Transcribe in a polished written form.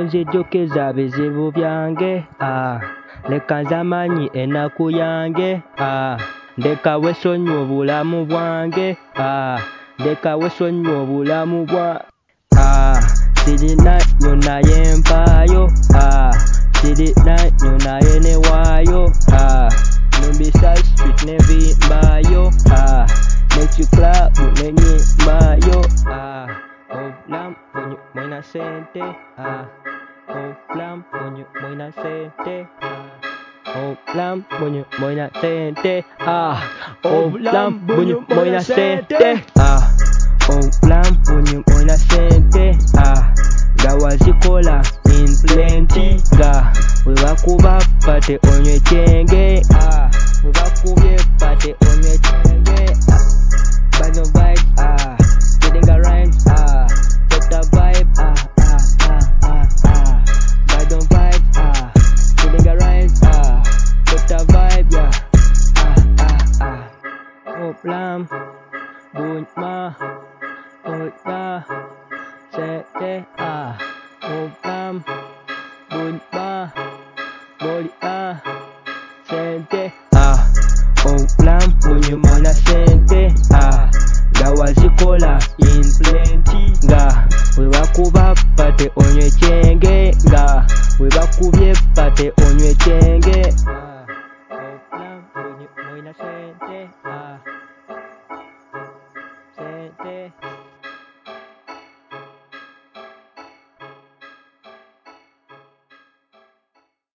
nzijjukiza bizibu byange leka nzamanyi ennaku yange ndeka wesonyiwa obulamu bwange ndeka wesonyiwa obulamu bwa sirina nnyo naye mpaayo sirina nnyo naye newaayo numbisa street nevimbaayo nekiclabu nenyimbayo obulamu bwina sente obulamu bwina sente obulamu bwina sente obulamu bwina sente obulamu bwina sente nga wazikola in plenty nga webakuba pate onywe kyenge webakubye pate onywe kyenge bano vibes getting a rhymes better vibe bano vibes getting a rhymes better vibe obulamu bwina sente obulamu bwina sente obulamu bwina sente nga wazikola in plenty nga webakuba pate onywe kyenge nga webakubye pate onywe kyenge